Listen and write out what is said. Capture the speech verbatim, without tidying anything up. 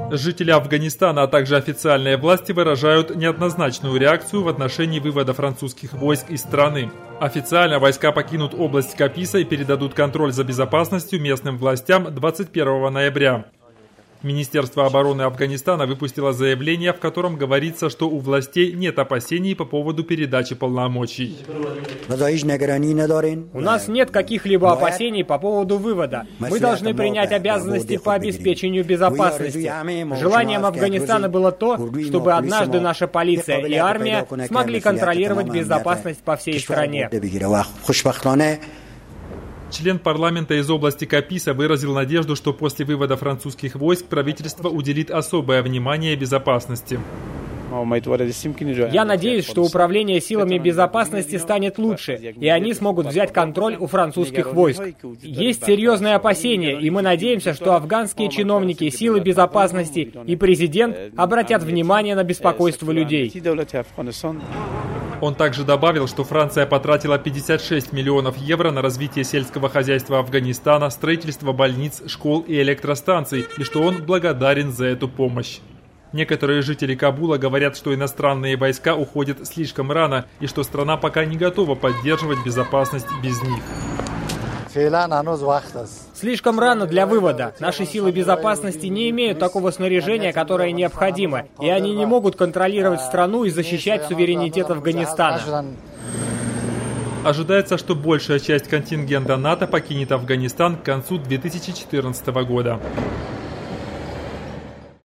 Жители Афганистана, а также официальные власти выражают неоднозначную реакцию в отношении вывода французских войск из страны. Официально войска покинут область Каписа и передадут контроль за безопасностью местным властям двадцать первого ноября. Министерство обороны Афганистана выпустило заявление, в котором говорится, что у властей нет опасений по поводу передачи полномочий. У нас нет каких-либо опасений по поводу вывода. Мы должны принять обязанности по обеспечению безопасности. Желанием Афганистана было то, чтобы однажды наша полиция и армия смогли контролировать безопасность по всей стране. Член парламента из области Каписа выразил надежду, что после вывода французских войск правительство уделит особое внимание безопасности. Я надеюсь, что управление силами безопасности станет лучше, и они смогут взять контроль у французских войск. Есть серьезные опасения, и мы надеемся, что афганские чиновники, силы безопасности и президент обратят внимание на беспокойство людей. Он также добавил, что Франция потратила пятьдесят шесть миллионов евро на развитие сельского хозяйства Афганистана, строительство больниц, школ и электростанций, и что он благодарен за эту помощь. Некоторые жители Кабула говорят, что иностранные войска уходят слишком рано, и что страна пока не готова поддерживать безопасность без них. Слишком рано для вывода. Наши силы безопасности не имеют такого снаряжения, которое необходимо, и они не могут контролировать страну и защищать суверенитет Афганистана. Ожидается, что большая часть контингента НАТО покинет Афганистан к концу две тысячи четырнадцатого года.